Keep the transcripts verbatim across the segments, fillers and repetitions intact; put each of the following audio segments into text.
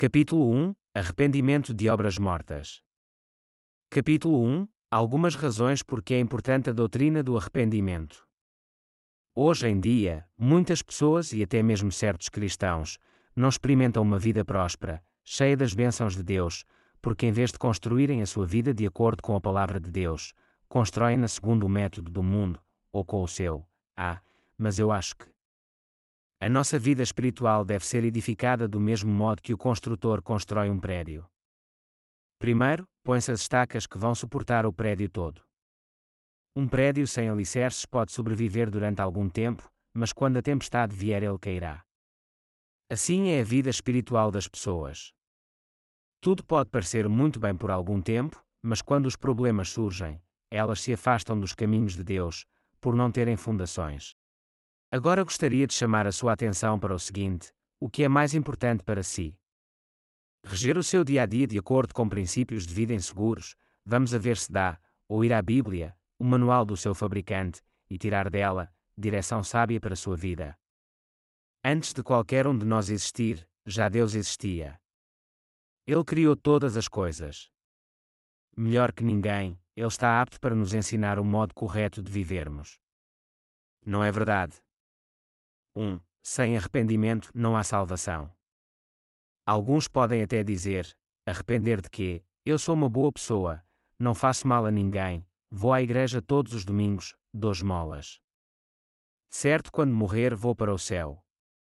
Capítulo um Arrependimento de obras mortas. Capítulo um Algumas razões porque é importante a doutrina do arrependimento. Hoje em dia, muitas pessoas e até mesmo certos cristãos não experimentam uma vida próspera, cheia das bênçãos de Deus, porque em vez de construírem a sua vida de acordo com a palavra de Deus, constroem-na segundo o método do mundo, ou com o seu. Ah, mas eu acho que a nossa vida espiritual deve ser edificada do mesmo modo que o construtor constrói um prédio. Primeiro, põe-se as estacas que vão suportar o prédio todo. Um prédio sem alicerces pode sobreviver durante algum tempo, mas quando a tempestade vier ele cairá. Assim é a vida espiritual das pessoas. Tudo pode parecer muito bem por algum tempo, mas quando os problemas surgem, elas se afastam dos caminhos de Deus, por não terem fundações. Agora gostaria de chamar a sua atenção para o seguinte: o que é mais importante para si? Reger o seu dia-a-dia de acordo com princípios de vida inseguros, vamos a ver se dá, ou ir à Bíblia, o manual do seu fabricante, e tirar dela, direção sábia para a sua vida. Antes de qualquer um de nós existir, já Deus existia. Ele criou todas as coisas. Melhor que ninguém, Ele está apto para nos ensinar o modo correto de vivermos. Não é verdade? um. Sem arrependimento não há salvação. Alguns podem até dizer: arrepender de quê? Eu sou uma boa pessoa, não faço mal a ninguém, vou à igreja todos os domingos, dou esmolas. Certo, quando morrer vou para o céu.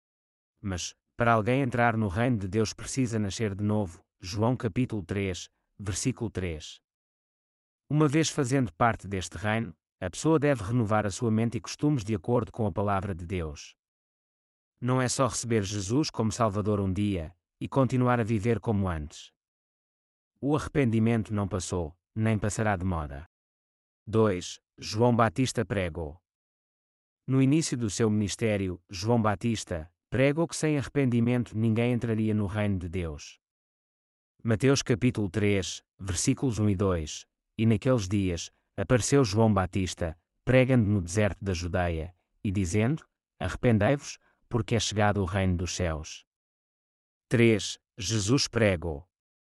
Mas, para alguém entrar no reino de Deus precisa nascer de novo. João capítulo três, versículo três. Uma vez fazendo parte deste reino, a pessoa deve renovar a sua mente e costumes de acordo com a palavra de Deus. Não é só receber Jesus como Salvador um dia, e continuar a viver como antes. O arrependimento não passou, nem passará de moda. dois. João Batista pregou. No início do seu ministério, João Batista pregou que sem arrependimento ninguém entraria no reino de Deus. Mateus capítulo três, versículos um e dois. E naqueles dias, apareceu João Batista, pregando no deserto da Judeia, e dizendo: arrependei-vos, porque é chegado o reino dos céus. três. Jesus pregou.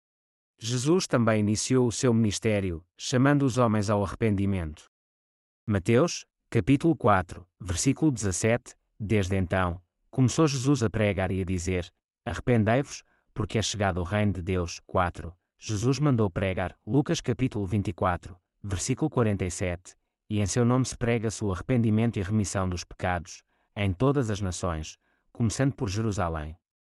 Jesus também iniciou o seu ministério, chamando os homens ao arrependimento. Mateus, capítulo quatro, versículo dezassete. Desde então, começou Jesus a pregar e a dizer: arrependei-vos, porque é chegado o reino de Deus. quatro. Jesus mandou pregar. Lucas capítulo vinte e quatro, versículo quarenta e sete. E em seu nome se prega-se o arrependimento e remissão dos pecados, em todas as nações, começando por Jerusalém.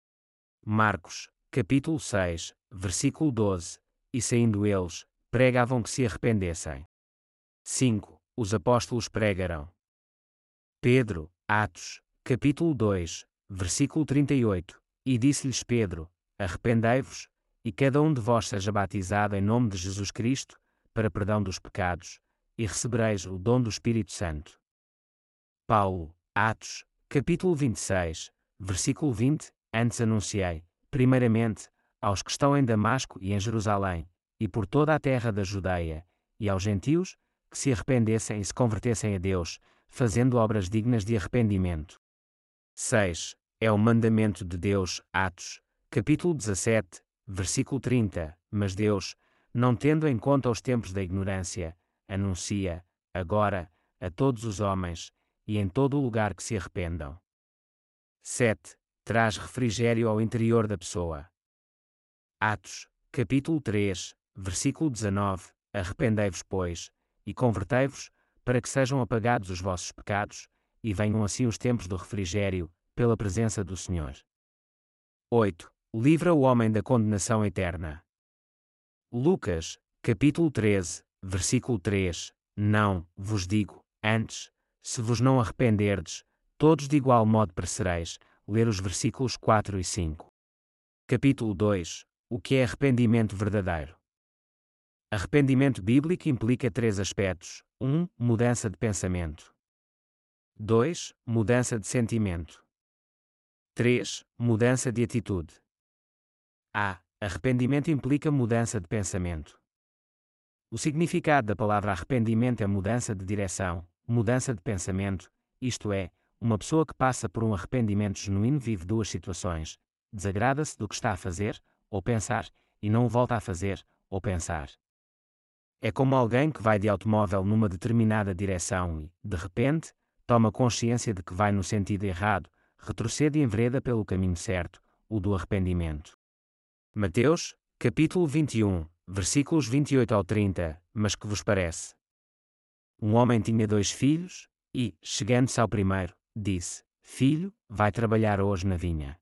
Marcos, capítulo seis, versículo doze. E saindo eles, pregavam que se arrependessem. cinco. Os apóstolos pregaram. Pedro, Atos, capítulo dois, versículo trinta e oito. E disse-lhes Pedro: arrependei-vos, e cada um de vós seja batizado em nome de Jesus Cristo, para perdão dos pecados, e recebereis o dom do Espírito Santo. Paulo, Atos, capítulo vinte e seis, versículo vinte. Antes anunciei, primeiramente, aos que estão em Damasco e em Jerusalém, e por toda a terra da Judeia, e aos gentios, que se arrependessem e se convertessem a Deus, fazendo obras dignas de arrependimento. seis. É o mandamento de Deus. Atos, capítulo dezassete, versículo trinta. Mas Deus, não tendo em conta os tempos da ignorância, anuncia, agora, a todos os homens, e em todo o lugar que se arrependam. sete. Traz refrigério ao interior da pessoa. Atos, capítulo três, versículo dezanove. Arrependei-vos, pois, e convertei-vos, para que sejam apagados os vossos pecados, e venham assim os tempos do refrigério, pela presença do Senhor. oito. Livra o homem da condenação eterna. Lucas, capítulo treze, versículo três. Não, vos digo, antes, se vos não arrependerdes, todos de igual modo perecereis. Ler os versículos quatro e cinco. Capítulo dois. O que é arrependimento verdadeiro? Arrependimento bíblico implica três aspectos. um. Mudança de pensamento. dois. Mudança de sentimento. três. Mudança de atitude. A. Arrependimento implica mudança de pensamento. O significado da palavra arrependimento é mudança de direção, mudança de pensamento, isto é, uma pessoa que passa por um arrependimento genuíno vive duas situações: desagrada-se do que está a fazer, ou pensar, e não o volta a fazer, ou pensar. É como alguém que vai de automóvel numa determinada direção e, de repente, toma consciência de que vai no sentido errado, retrocede e envereda pelo caminho certo, o do arrependimento. Mateus, capítulo vinte e um, versículos vinte e oito ao trinta, mas que vos parece? Um homem tinha dois filhos, e, chegando-se ao primeiro, disse: Filho, vai trabalhar hoje na vinha.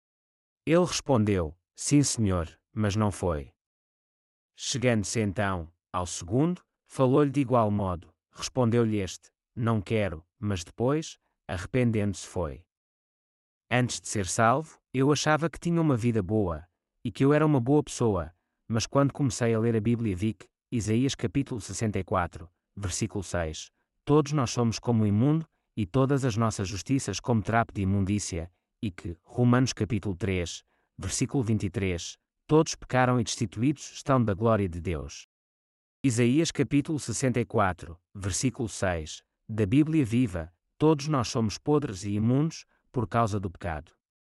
Ele respondeu: Sim, senhor, mas não foi. Chegando-se então ao segundo, falou-lhe de igual modo. Respondeu-lhe este: Não quero, mas depois, arrependendo-se, foi. Antes de ser salvo, eu achava que tinha uma vida boa, e que eu era uma boa pessoa, mas quando comecei a ler a Bíblia vi que, Isaías capítulo sessenta e quatro, versículo seis, todos nós somos como imundo, e todas as nossas justiças como trapo de imundícia, e que, Romanos capítulo três, versículo vinte e três, todos pecaram e destituídos estão da glória de Deus. Isaías capítulo sessenta e quatro, versículo seis, da Bíblia Viva, todos nós somos podres e imundos, por causa do pecado.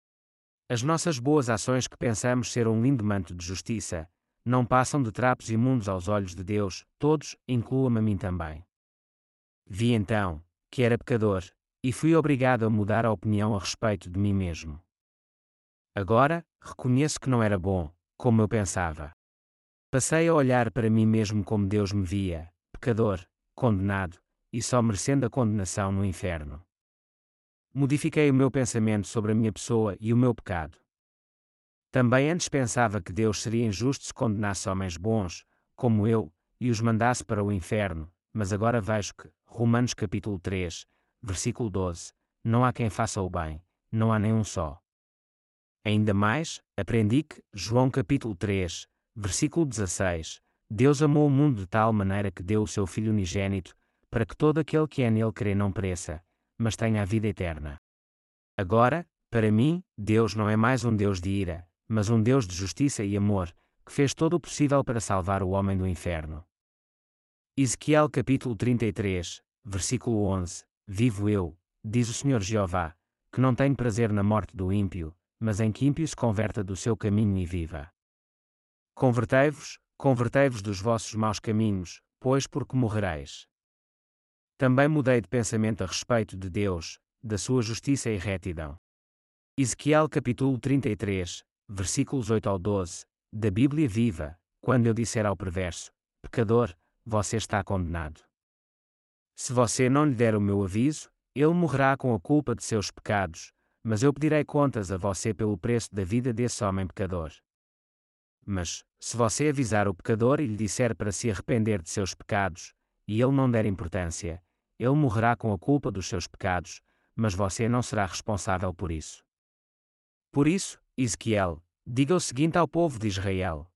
As nossas boas ações que pensamos ser um lindo manto de justiça, não passam de trapos imundos aos olhos de Deus, todos, inclua-me a mim também. Vi então, que era pecador, e fui obrigado a mudar a opinião a respeito de mim mesmo. Agora, reconheço que não era bom, como eu pensava. Passei a olhar para mim mesmo como Deus me via, pecador, condenado, e só merecendo a condenação no inferno. Modifiquei o meu pensamento sobre a minha pessoa e o meu pecado. Também antes pensava que Deus seria injusto se condenasse homens bons, como eu, e os mandasse para o inferno, mas agora vejo que, Romanos capítulo três, versículo doze, não há quem faça o bem, não há nenhum só. Ainda mais, aprendi que, João capítulo três, versículo dezasseis, Deus amou o mundo de tal maneira que deu o seu Filho unigênito, para que todo aquele que é nele crê não pereça, mas tenha a vida eterna. Agora, para mim, Deus não é mais um Deus de ira, mas um Deus de justiça e amor, que fez todo o possível para salvar o homem do inferno. Ezequiel capítulo trinta e três, versículo onze, Vivo eu, diz o Senhor Jeová, que não tenho prazer na morte do ímpio, mas em que ímpio se converta do seu caminho e viva. Convertei-vos, convertei-vos dos vossos maus caminhos, pois porque morrereis. Também mudei de pensamento a respeito de Deus, da sua justiça e retidão. Ezequiel capítulo trinta e três, versículos oito ao doze, da Bíblia Viva, quando eu disser ao perverso, pecador, você está condenado. Se você não lhe der o meu aviso, ele morrerá com a culpa de seus pecados, mas eu pedirei contas a você pelo preço da vida desse homem pecador. Mas, se você avisar o pecador e lhe disser para se arrepender de seus pecados, e ele não der importância, ele morrerá com a culpa dos seus pecados, mas você não será responsável por isso. Por isso, Ezequiel, diga o seguinte ao povo de Israel.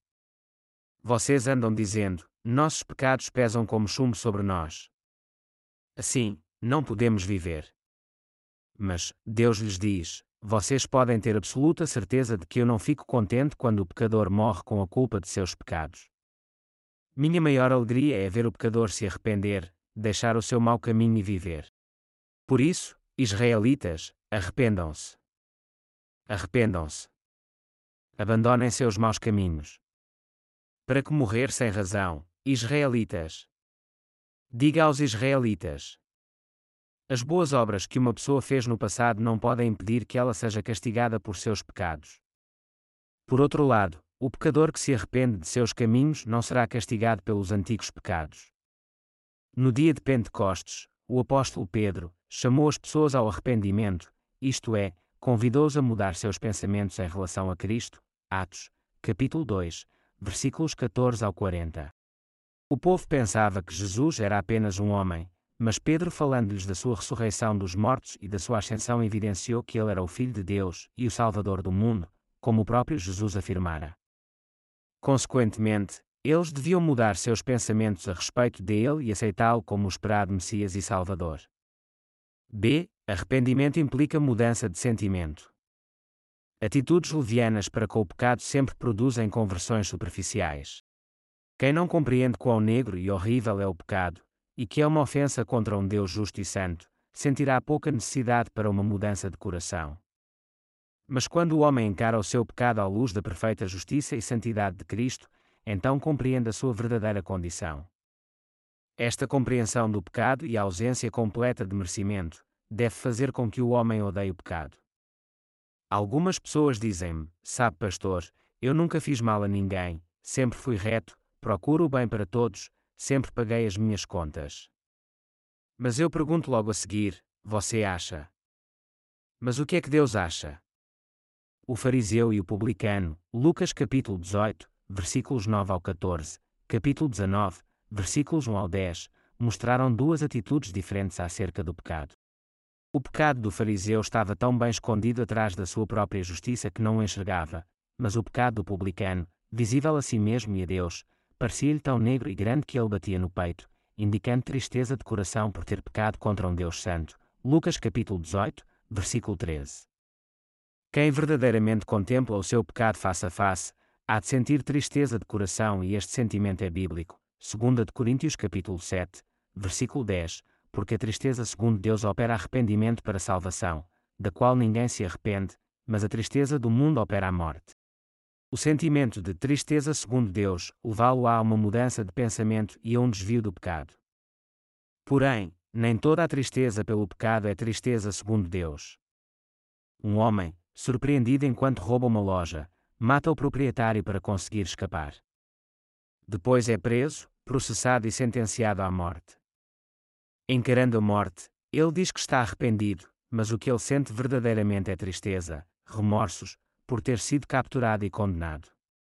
Vocês andam dizendo, nossos pecados pesam como chumbo sobre nós. Assim, não podemos viver. Mas, Deus lhes diz, vocês podem ter absoluta certeza de que eu não fico contente quando o pecador morre com a culpa de seus pecados. Minha maior alegria é ver o pecador se arrepender, deixar o seu mau caminho e viver. Por isso, israelitas, arrependam-se. Arrependam-se. Abandonem seus maus caminhos. Para que morrer sem razão, israelitas? Diga aos israelitas. As boas obras que uma pessoa fez no passado não podem impedir que ela seja castigada por seus pecados. Por outro lado, o pecador que se arrepende de seus caminhos não será castigado pelos antigos pecados. No dia de Pentecostes, o apóstolo Pedro chamou as pessoas ao arrependimento, isto é, convidou-os a mudar seus pensamentos em relação a Cristo. Atos, capítulo dois, versículos catorze ao quarenta. O povo pensava que Jesus era apenas um homem, mas Pedro, falando-lhes da sua ressurreição dos mortos e da sua ascensão, evidenciou que ele era o Filho de Deus e o Salvador do mundo, como o próprio Jesus afirmara. Consequentemente, eles deviam mudar seus pensamentos a respeito dele e aceitá-lo como o esperado Messias e Salvador. B. Arrependimento implica mudança de sentimento. Atitudes levianas para com o pecado sempre produzem conversões superficiais. Quem não compreende quão negro e horrível é o pecado, e que é uma ofensa contra um Deus justo e santo, sentirá pouca necessidade para uma mudança de coração. Mas quando o homem encara o seu pecado à luz da perfeita justiça e santidade de Cristo, então compreende a sua verdadeira condição. Esta compreensão do pecado e a ausência completa de merecimento deve fazer com que o homem odeie o pecado. Algumas pessoas dizem-me: sabe, pastor, eu nunca fiz mal a ninguém, sempre fui reto, procuro o bem para todos, sempre paguei as minhas contas. Mas eu pergunto logo a seguir: você acha? Mas o que é que Deus acha? O fariseu e o publicano, Lucas capítulo dezoito, versículos nove ao catorze, capítulo dezanove, versículos um ao dez, mostraram duas atitudes diferentes acerca do pecado. O pecado do fariseu estava tão bem escondido atrás da sua própria justiça que não o enxergava, mas o pecado do publicano, visível a si mesmo e a Deus, parecia-lhe tão negro e grande que ele batia no peito, indicando tristeza de coração por ter pecado contra um Deus santo. Lucas capítulo dezoito, versículo treze. Quem verdadeiramente contempla o seu pecado face a face, há de sentir tristeza de coração, e este sentimento é bíblico. Segunda de Coríntios capítulo sete, versículo dez, porque a tristeza segundo Deus opera arrependimento para salvação, da qual ninguém se arrepende, mas a tristeza do mundo opera a morte. O sentimento de tristeza segundo Deus levá-lo-á a uma mudança de pensamento e a um desvio do pecado. Porém, nem toda a tristeza pelo pecado é tristeza segundo Deus. Um homem, surpreendido enquanto rouba uma loja, mata o proprietário para conseguir escapar. Depois é preso, processado e sentenciado à morte. Encarando a morte, ele diz que está arrependido, mas o que ele sente verdadeiramente é tristeza, remorsos, por ter sido capturado e condenado.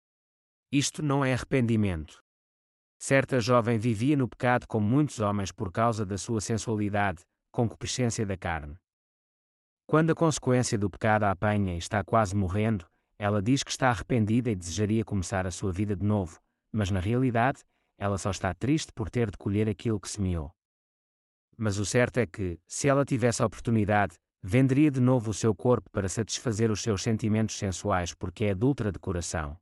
Isto não é arrependimento. Certa jovem vivia no pecado como muitos homens por causa da sua sensualidade, concupiscência da carne. Quando a consequência do pecado a apanha e está quase morrendo, ela diz que está arrependida e desejaria começar a sua vida de novo, mas na realidade, ela só está triste por ter de colher aquilo que semeou. Mas o certo é que, se ela tivesse a oportunidade, venderia de novo o seu corpo para satisfazer os seus sentimentos sensuais, porque é adúltera de coração.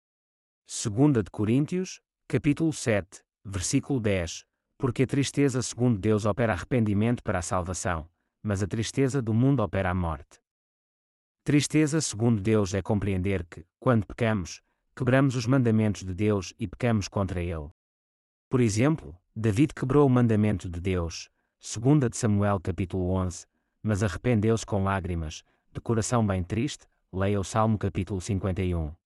Segunda de Coríntios, capítulo sete, versículo dez, porque a tristeza segundo Deus opera arrependimento para a salvação, mas a tristeza do mundo opera a morte. Tristeza segundo Deus é compreender que, quando pecamos, quebramos os mandamentos de Deus e pecamos contra Ele. Por exemplo, David quebrou o mandamento de Deus, segunda de Samuel capítulo onze, mas arrependeu-se com lágrimas, de coração bem triste, leia o Salmo capítulo cinquenta e um.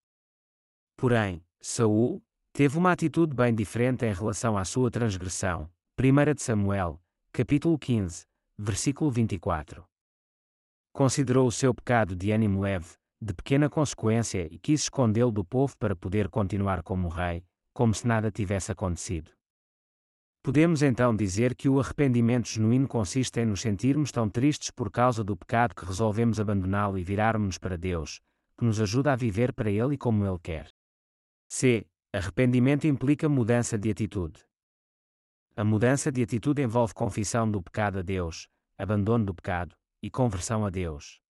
Porém, Saul teve uma atitude bem diferente em relação à sua transgressão, primeira de Samuel, capítulo quinze, versículo vinte e quatro. Considerou o seu pecado de ânimo leve, de pequena consequência, e quis escondê-lo do povo para poder continuar como rei, como se nada tivesse acontecido. Podemos então dizer que o arrependimento genuíno consiste em nos sentirmos tão tristes por causa do pecado que resolvemos abandoná-lo e virarmos-nos para Deus, que nos ajuda a viver para Ele e como Ele quer. C. Arrependimento implica mudança de atitude. A mudança de atitude envolve confissão do pecado a Deus, abandono do pecado e conversão a Deus.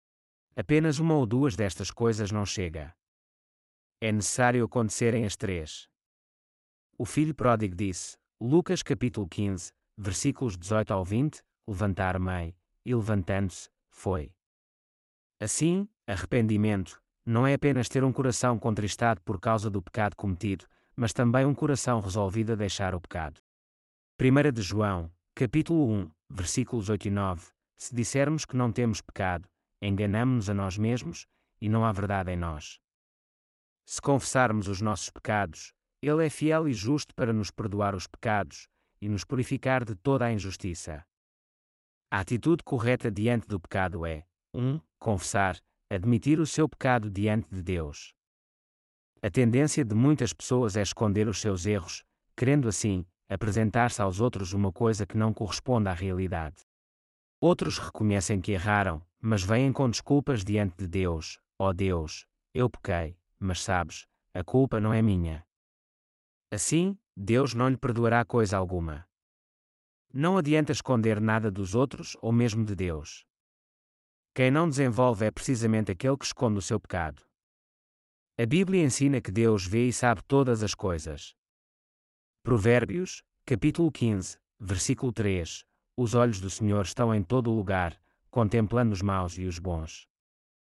Apenas uma ou duas destas coisas não chega. É necessário acontecerem as três. O filho pródigo disse, Lucas capítulo quinze, versículos dezoito ao vinte, levantar-me-ei, e levantando-se, foi. Assim, arrependimento não é apenas ter um coração contristado por causa do pecado cometido, mas também um coração resolvido a deixar o pecado. primeira de João, capítulo um, versículos oito e nove, se dissermos que não temos pecado, enganamo-nos a nós mesmos, e não há verdade em nós. Se confessarmos os nossos pecados, Ele é fiel e justo para nos perdoar os pecados, e nos purificar de toda a injustiça. A atitude correta diante do pecado é: um Confessar, admitir o seu pecado diante de Deus. A tendência de muitas pessoas é esconder os seus erros, querendo assim, apresentar-se aos outros uma coisa que não corresponde à realidade. Outros reconhecem que erraram, mas vêm com desculpas diante de Deus: ó Deus, eu pequei, mas sabes, a culpa não é minha. Assim, Deus não lhe perdoará coisa alguma. Não adianta esconder nada dos outros ou mesmo de Deus. Quem não desenvolve é precisamente aquele que esconde o seu pecado. A Bíblia ensina que Deus vê e sabe todas as coisas. Provérbios, capítulo quinze, versículo três. Os olhos do Senhor estão em todo o lugar, contemplando os maus e os bons.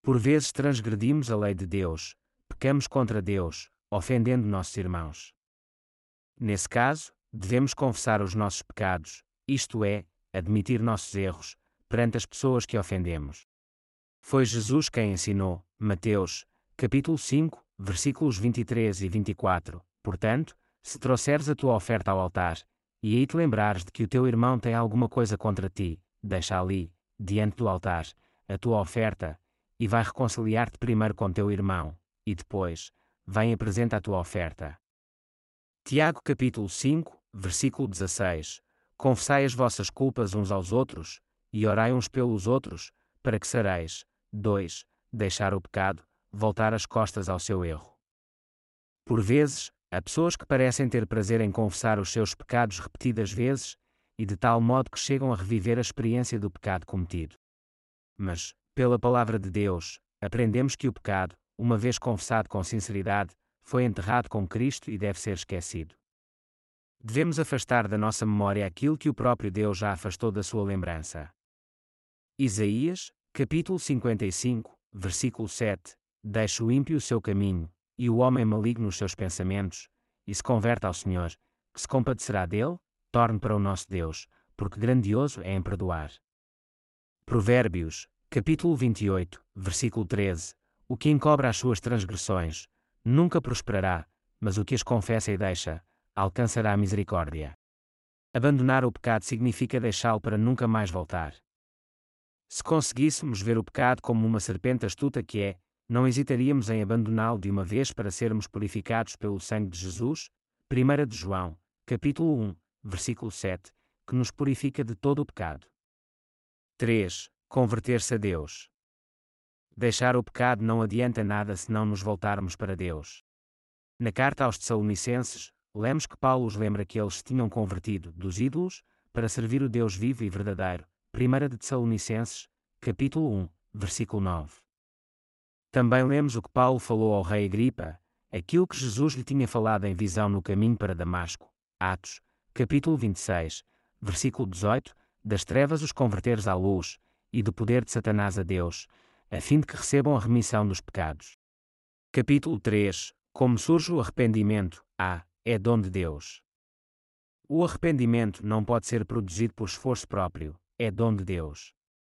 Por vezes transgredimos a lei de Deus, pecamos contra Deus, ofendendo nossos irmãos. Nesse caso, devemos confessar os nossos pecados, isto é, admitir nossos erros, perante as pessoas que ofendemos. Foi Jesus quem ensinou, Mateus, capítulo cinco, versículos vinte e três e vinte e quatro, portanto, se trouxeres a tua oferta ao altar, e aí te lembrares de que o teu irmão tem alguma coisa contra ti, deixa ali, diante do altar, a tua oferta, e vai reconciliar-te primeiro com teu irmão, e depois, vem e apresenta a tua oferta. Tiago capítulo cinco, versículo dezasseis, confessai as vossas culpas uns aos outros, e orai uns pelos outros, para que sareis. dois. Deixar o pecado, voltar as costas ao seu erro. Por vezes, há pessoas que parecem ter prazer em confessar os seus pecados repetidas vezes, e de tal modo que chegam a reviver a experiência do pecado cometido. Mas, pela palavra de Deus, aprendemos que o pecado, uma vez confessado com sinceridade, foi enterrado com Cristo e deve ser esquecido. Devemos afastar da nossa memória aquilo que o próprio Deus já afastou da sua lembrança. Isaías, capítulo cinquenta e cinco, versículo sete, deixa o ímpio o seu caminho, e o homem maligno os seus pensamentos, e se converte ao Senhor, que se compadecerá dele, torne para o nosso Deus, porque grandioso é em perdoar. Provérbios, capítulo vinte e oito, versículo treze, o que encobre as suas transgressões, nunca prosperará, mas o que as confessa e deixa, alcançará a misericórdia. Abandonar o pecado significa deixá-lo para nunca mais voltar. Se conseguíssemos ver o pecado como uma serpente astuta que é, não hesitaríamos em abandoná-lo de uma vez para sermos purificados pelo sangue de Jesus, primeira de João, capítulo um, versículo sete, que nos purifica de todo o pecado. três. Converter-se a Deus. Deixar o pecado não adianta nada se não nos voltarmos para Deus. Na carta aos Tessalonicenses, lemos que Paulo os lembra que eles se tinham convertido dos ídolos para servir o Deus vivo e verdadeiro, primeira de Tessalonicenses, capítulo um, versículo nove. Também lemos o que Paulo falou ao rei Agripa, aquilo que Jesus lhe tinha falado em visão no caminho para Damasco, Atos, capítulo vinte e seis, versículo dezoito, das trevas os converteres à luz, e do poder de Satanás a Deus, a fim de que recebam a remissão dos pecados. Capítulo três, como surge o arrependimento? A. É dom de Deus. O arrependimento não pode ser produzido por esforço próprio, é dom de Deus.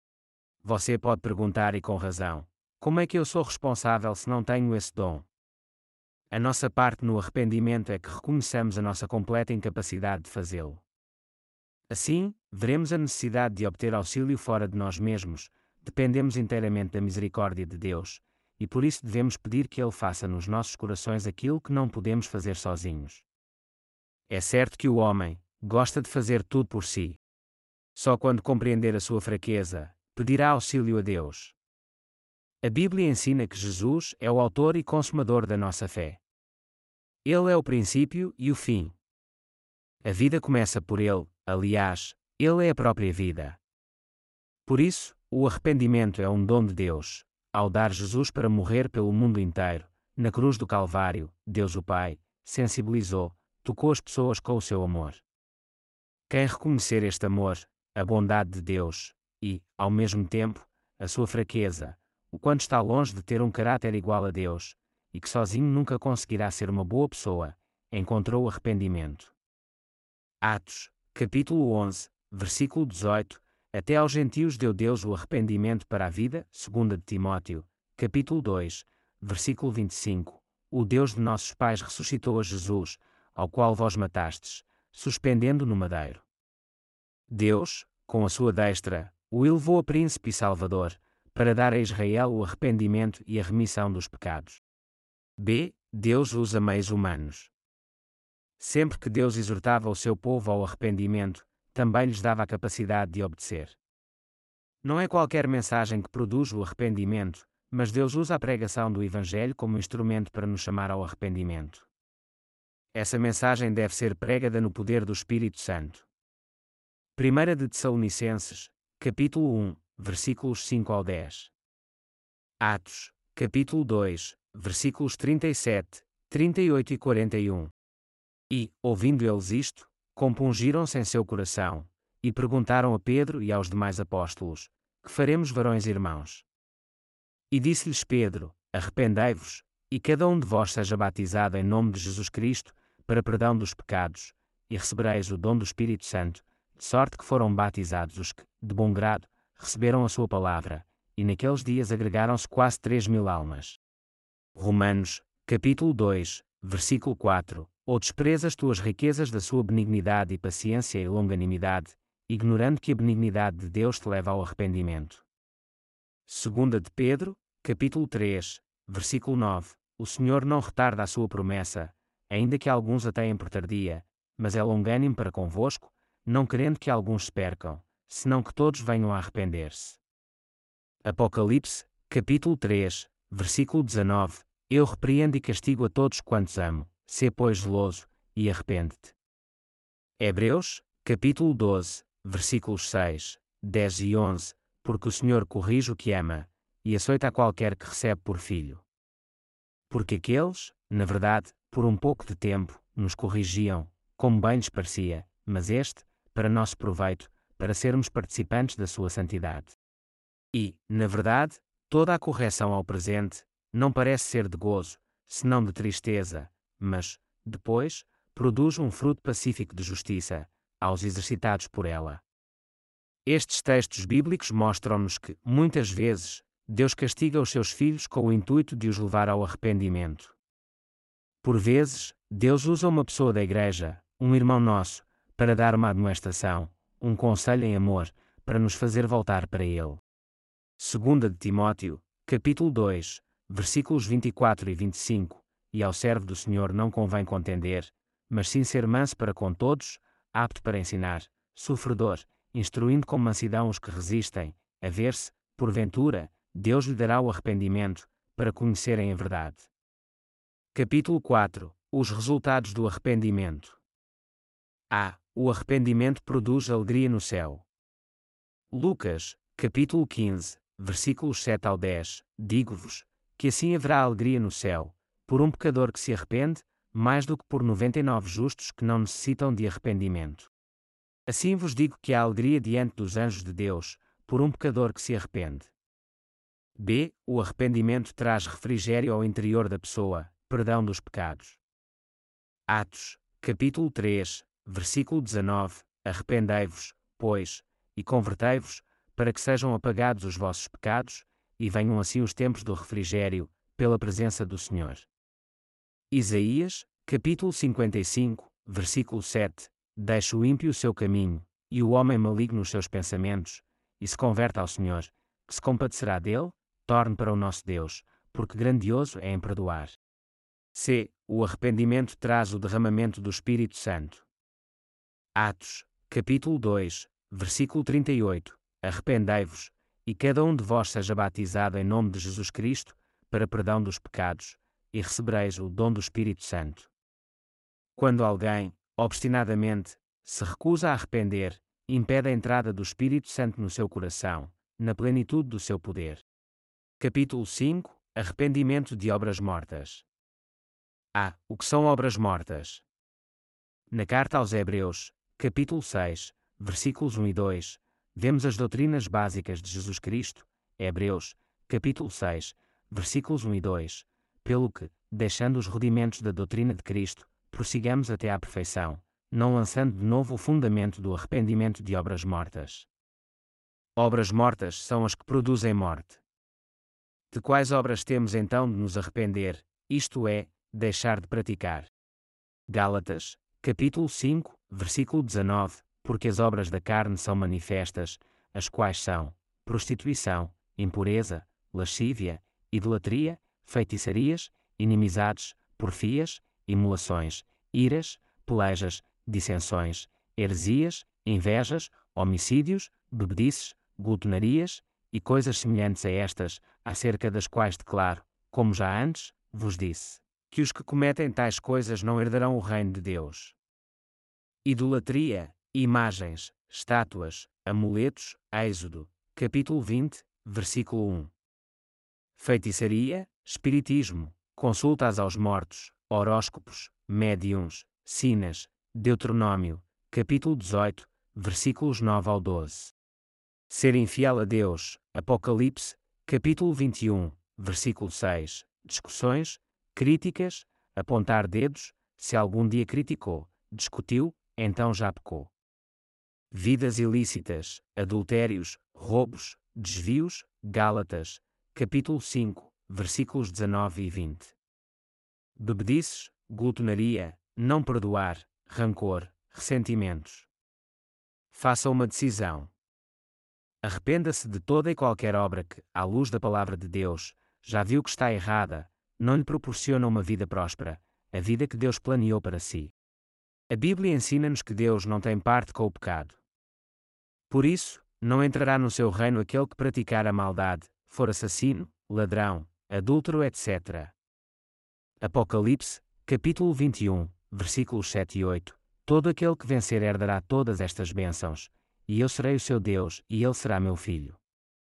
Você pode perguntar, e com razão, como é que eu sou responsável se não tenho esse dom? A nossa parte no arrependimento é que reconheçamos a nossa completa incapacidade de fazê-lo. Assim, veremos a necessidade de obter auxílio fora de nós mesmos, dependemos inteiramente da misericórdia de Deus, e por isso devemos pedir que Ele faça nos nossos corações aquilo que não podemos fazer sozinhos. É certo que o homem gosta de fazer tudo por si. Só quando compreender a sua fraqueza, pedirá auxílio a Deus. A Bíblia ensina que Jesus é o autor e consumador da nossa fé. Ele é o princípio e o fim. A vida começa por Ele, aliás, Ele é a própria vida. Por isso, o arrependimento é um dom de Deus. Ao dar Jesus para morrer pelo mundo inteiro, na cruz do Calvário, Deus o Pai sensibilizou, tocou as pessoas com o seu amor. Quem reconhecer este amor, a bondade de Deus, e, ao mesmo tempo, a sua fraqueza, o quanto está longe de ter um caráter igual a Deus, e que sozinho nunca conseguirá ser uma boa pessoa, encontrou o arrependimento. Atos, capítulo onze, versículo dezoito, até aos gentios deu Deus o arrependimento para a vida, segunda de Timóteo, capítulo dois, versículo vinte e cinco, o Deus de nossos pais ressuscitou a Jesus, ao qual vós matastes, suspendendo no madeiro. Deus, com a sua destra, o elevou a príncipe e salvador, para dar a Israel o arrependimento e a remissão dos pecados. B. Deus usa meios humanos. Sempre que Deus exortava o seu povo ao arrependimento, também lhes dava a capacidade de obedecer. Não é qualquer mensagem que produz o arrependimento, mas Deus usa a pregação do Evangelho como instrumento para nos chamar ao arrependimento. Essa mensagem deve ser pregada no poder do Espírito Santo. primeira de Tessalonicenses, capítulo um, versículos cinco ao dez. Atos, capítulo dois, versículos trinta e sete, trinta e oito e quarenta e um. E, ouvindo eles isto, compungiram-se em seu coração, e perguntaram a Pedro e aos demais apóstolos: Que faremos, varões irmãos? E disse-lhes Pedro: Arrependei-vos, e cada um de vós seja batizado em nome de Jesus Cristo, para perdão dos pecados, e recebereis o dom do Espírito Santo, de sorte que foram batizados os que, de bom grado, receberam a sua palavra, e naqueles dias agregaram-se quase três mil almas. Romanos, capítulo dois, versículo quatro. Ou desprezas tu as riquezas da sua benignidade e paciência e longanimidade, ignorando que a benignidade de Deus te leva ao arrependimento. Segunda de Pedro, capítulo três, versículo nove. O Senhor não retarda a sua promessa, ainda que alguns a tenham por tardia, mas é longânimo para convosco, não querendo que alguns se percam, senão que todos venham a arrepender-se. Apocalipse, capítulo três, versículo dezanove. Eu repreendo e castigo a todos quantos amo, sê pois zeloso, e arrepende-te. Hebreus, capítulo doze, versículos seis, dez e onze. Porque o Senhor corrige o que ama, e açoita a qualquer que recebe por filho. Porque aqueles, na verdade, por um pouco de tempo, nos corrigiam, como bem lhes parecia, mas este, para nosso proveito, para sermos participantes da sua santidade. E, na verdade, toda a correção ao presente, não parece ser de gozo, senão de tristeza, mas, depois, produz um fruto pacífico de justiça, aos exercitados por ela. Estes textos bíblicos mostram-nos que, muitas vezes, Deus castiga os seus filhos com o intuito de os levar ao arrependimento. Por vezes, Deus usa uma pessoa da igreja, um irmão nosso, para dar uma admoestação, um conselho em amor, para nos fazer voltar para Ele. Segunda de Timóteo, capítulo dois, versículos vinte e quatro e vinte e cinco. E ao servo do Senhor não convém contender, mas sim ser manso para com todos, apto para ensinar, sofredor, instruindo com mansidão os que resistem, a ver-se, porventura, Deus lhe dará o arrependimento, para conhecerem a verdade. Capítulo quatro. Os resultados do arrependimento. A. O arrependimento produz alegria no céu. Lucas, capítulo quinze, versículos sete ao dez. Digo-vos, que assim haverá alegria no céu, por um pecador que se arrepende, mais do que por noventa e nove justos que não necessitam de arrependimento. Assim vos digo que há alegria diante dos anjos de Deus, por um pecador que se arrepende. B. O arrependimento traz refrigério ao interior da pessoa, perdão dos pecados. Atos, capítulo três, versículo dezanove. Arrependei-vos, pois, e convertei-vos, para que sejam apagados os vossos pecados, e venham assim os tempos do refrigério, pela presença do Senhor. Isaías, capítulo cinquenta e cinco, versículo sete. Deixa o ímpio o seu caminho, e o homem maligno os seus pensamentos, e se converte ao Senhor, que se compadecerá dele, torne para o nosso Deus, porque grandioso é em perdoar. C. O arrependimento traz o derramamento do Espírito Santo. Atos, capítulo dois, versículo trinta e oito. Arrependei-vos, e cada um de vós seja batizado em nome de Jesus Cristo, para perdão dos pecados, e recebereis o dom do Espírito Santo. Quando alguém, obstinadamente, se recusa a arrepender, impede a entrada do Espírito Santo no seu coração, na plenitude do seu poder. Capítulo cinco. Arrependimento de obras mortas. A. O que são obras mortas? Na carta aos Hebreus, capítulo seis, versículos um e dois, vemos as doutrinas básicas de Jesus Cristo. Hebreus, capítulo seis, versículos um e dois, pelo que, deixando os rudimentos da doutrina de Cristo, prossigamos até à perfeição, não lançando de novo o fundamento do arrependimento de obras mortas. Obras mortas são as que produzem morte. De quais obras temos então de nos arrepender, isto é, deixar de praticar? Gálatas, capítulo cinco, versículo dezanove, porque as obras da carne são manifestas, as quais são prostituição, impureza, lascívia, idolatria, feitiçarias, inimizades, porfias, imolações, iras, pelejas, dissensões, heresias, invejas, homicídios, bebedices, glutonarias, e coisas semelhantes a estas, acerca das quais declaro, como já antes, vos disse, que os que cometem tais coisas não herdarão o reino de Deus. Idolatria, imagens, estátuas, amuletos, Êxodo, capítulo vinte, versículo um. Feitiçaria, espiritismo, consultas aos mortos, horóscopos, médiuns, sinas, Deuteronômio, capítulo dezoito, versículos nove ao doze. Ser infiel a Deus, Apocalipse, capítulo vinte e um, versículo seis, discussões, críticas, apontar dedos, se algum dia criticou, discutiu, então já pecou. Vidas ilícitas, adultérios, roubos, desvios, Gálatas, capítulo cinco, versículos dezanove e vinte. Bebedices, glutonaria, não perdoar, rancor, ressentimentos. Faça uma decisão. Arrependa-se de toda e qualquer obra que, à luz da palavra de Deus, já viu que está errada, não lhe proporciona uma vida próspera, a vida que Deus planeou para si. A Bíblia ensina-nos que Deus não tem parte com o pecado. Por isso, não entrará no seu reino aquele que praticar a maldade, for assassino, ladrão, adúltero, etcétera. Apocalipse, capítulo vinte e um, versículos sete e oito. Todo aquele que vencer herdará todas estas bênçãos, e eu serei o seu Deus, e ele será meu filho.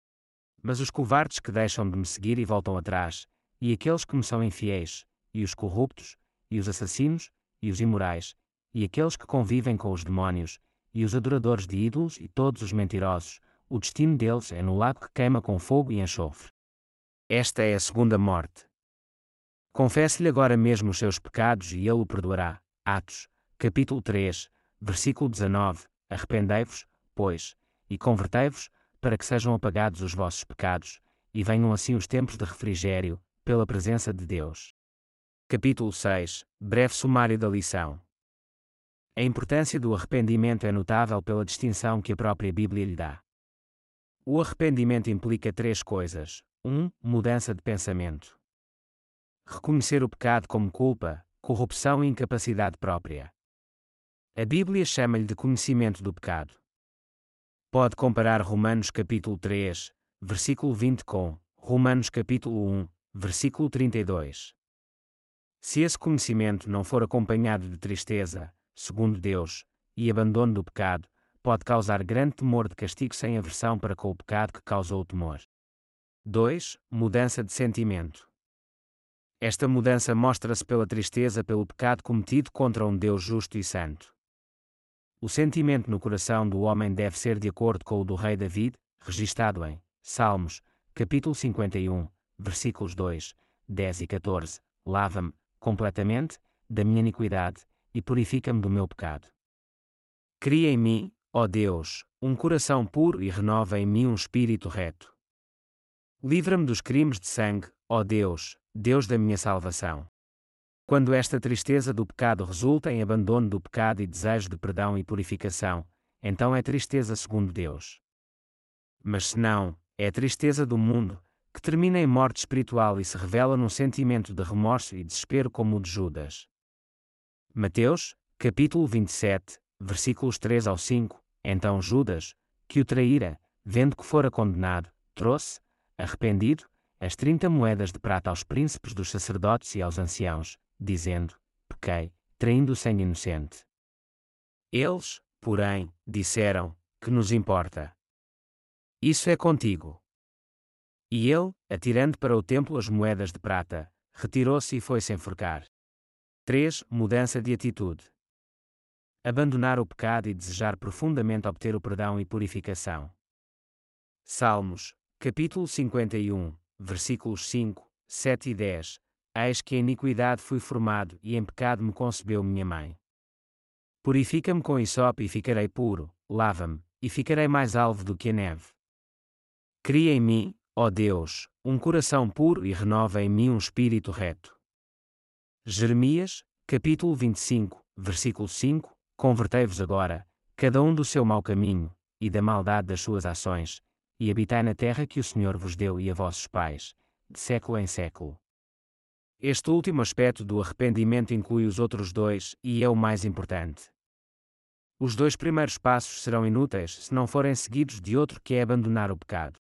Mas os covardes que deixam de me seguir e voltam atrás, e aqueles que me são infiéis, e os corruptos, e os assassinos, e os imorais, e aqueles que convivem com os demónios, e os adoradores de ídolos e todos os mentirosos, o destino deles é no lago que queima com fogo e enxofre. Esta é a segunda morte. Confesse-lhe agora mesmo os seus pecados e ele o perdoará. Atos, capítulo três, versículo dezanove. Arrependei-vos, pois, e convertei-vos, para que sejam apagados os vossos pecados, e venham assim os tempos de refrigério, pela presença de Deus. Capítulo seis. Breve sumário da lição. A importância do arrependimento é notável pela distinção que a própria Bíblia lhe dá. O arrependimento implica três coisas. um. Mudança de pensamento. Reconhecer o pecado como culpa, corrupção e incapacidade própria. A Bíblia chama-lhe de conhecimento do pecado. Pode comparar Romanos capítulo três, versículo vinte com Romanos capítulo um, versículo trinta e dois. Se esse conhecimento não for acompanhado de tristeza, segundo Deus, e abandono do pecado, pode causar grande temor de castigo sem aversão para com o pecado que causou o temor. dois. Mudança de sentimento. Esta mudança mostra-se pela tristeza pelo pecado cometido contra um Deus justo e santo. O sentimento no coração do homem deve ser de acordo com o do rei David, registado em Salmos, capítulo cinquenta e um, versículos dois, dez e catorze. Lava-me, completamente, da minha iniquidade, e purifica-me do meu pecado. Cria em mim, ó Deus, um coração puro e renova em mim um espírito reto. Livra-me dos crimes de sangue, ó Deus, Deus da minha salvação. Quando esta tristeza do pecado resulta em abandono do pecado e desejo de perdão e purificação, então é tristeza segundo Deus. Mas se não, é a tristeza do mundo, que termina em morte espiritual e se revela num sentimento de remorso e desespero como o de Judas. Mateus, capítulo vinte e sete, versículos três ao cinco. Então Judas, que o traíra, vendo que fora condenado, trouxe, arrependido, as trinta moedas de prata aos príncipes dos sacerdotes e aos anciãos, dizendo: pequei, traindo o sangue inocente. Eles, porém, disseram: que nos importa? Isso é contigo. E ele, atirando para o templo as moedas de prata, retirou-se e foi-se enforcar. três. Mudança de atitude. Abandonar o pecado e desejar profundamente obter o perdão e purificação. Salmos, capítulo cinquenta e um, versículos cinco, sete e dez. Eis que em iniquidade fui formado e em pecado me concebeu minha mãe. Purifica-me com hisope e ficarei puro, lava-me, e ficarei mais alvo do que a neve. Cria em mim, ó Deus, um coração puro e renova em mim um espírito reto. Jeremias, capítulo vinte e cinco, versículo cinco. Convertei-vos agora, cada um do seu mau caminho, e da maldade das suas ações, e habitai na terra que o Senhor vos deu e a vossos pais, de século em século. Este último aspecto do arrependimento inclui os outros dois, e é o mais importante. Os dois primeiros passos serão inúteis se não forem seguidos de outro que é abandonar o pecado.